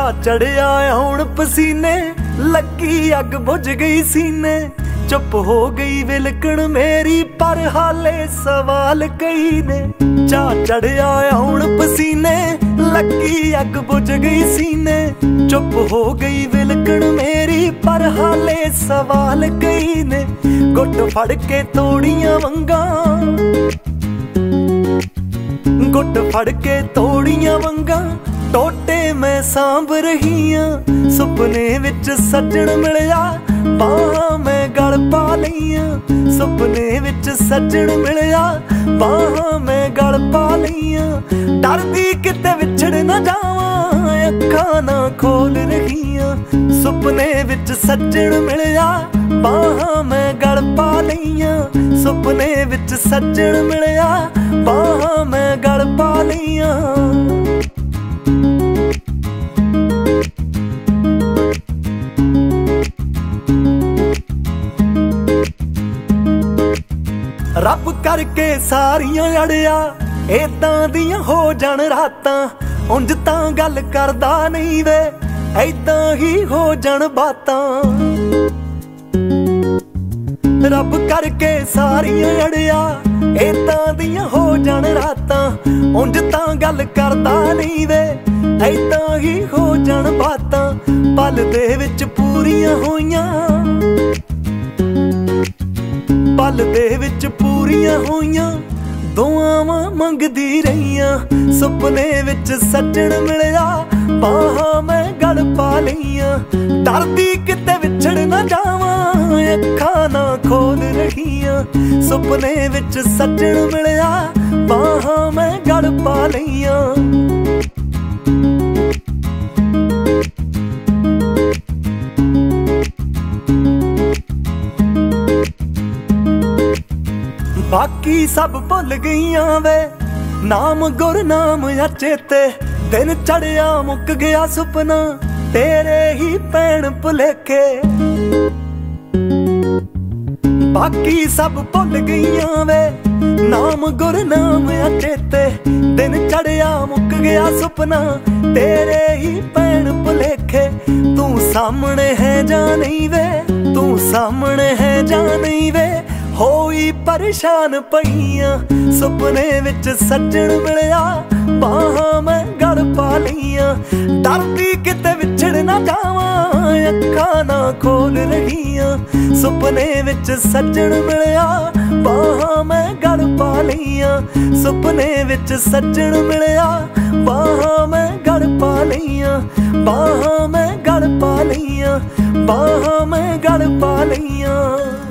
चढ़िया हुण पसीने, लगी अग बुझ गई सीने। चुप हो गई विलकण मेरी पर हाले सवाल कई ने। चा चढ़िया हुण पसीने, लगी अग बुझ गई सीने। चुप हो गई विलकण मेरी पर हाले सवाल कई ने। गुट फड़ के तोड़ियां वंगा, गुट फड़ के तोड़ियां वंगा, टोटे मैं सांभ रही हां। सुपने विच सजण मिलिया, बाहां मैं गल पा लईयां। सुपने विच सजण मिलिया, बाहां मैं गल पा लईयां। डरदी किते विछड़ न जावां, अखां ना खोल रही हां। सुपने विच सजण मिलिया, बाहां मैं गल पा लईयां। सुपने विच सजण मिलिया, बाहां मैं गल पा लईयां। रब करके सारियां अड़िया, इदां दियां हो जाण रातां। उंज तां गल करदा नहीं वे, इदां ही हो जाण बातां। रब करके सारियां अड़िया, इदां दियां हो जाण रातां। उंज तां गल करदा नहीं वे, इदां ही हो जाण बातां। पल दे विच पूरियां होईयां, पल दे विच पूरियां होईयां, दुआवां मंगदी रहीआं। सुपने विच सजण मिलिया, बाहां मैं गल पा लईयां। डरदी किते विछड़ न जावां, अखां ना खोल रहीआं। सुपने विच सजण मिलिया, बाहां मैं गल पा लईयां। बाकी सब भुल गईयां वे, नाम गुरनाम या चेते। दिन चढ़िया मुक गया सुपना, तेरे ही पैण भुलेखे। बाकी सब भुल गईयां वे, नाम गुरनाम या चेते। दिन चढ़िया मुक गया सुपना, तेरे ही पैण भुलेखे। तू सामने है जा नहीं वे, तू सामने है जा नहीं वे। होई परेशान पईयां, सुपने विच सजण मिलिया, बाहां मैं गल पा लईयां। डरदी किते विछड़ न जावां, अखां ना खोल रहीआं। सुपने विच सजण मिलिया, बाहां मैं गल पा लईयां। सुपने विच सजण मिलिया, बाहां मैं गल पा लईयां। बाहां मैं गल पा लईयां, बाहां मैं गल पा लईयां।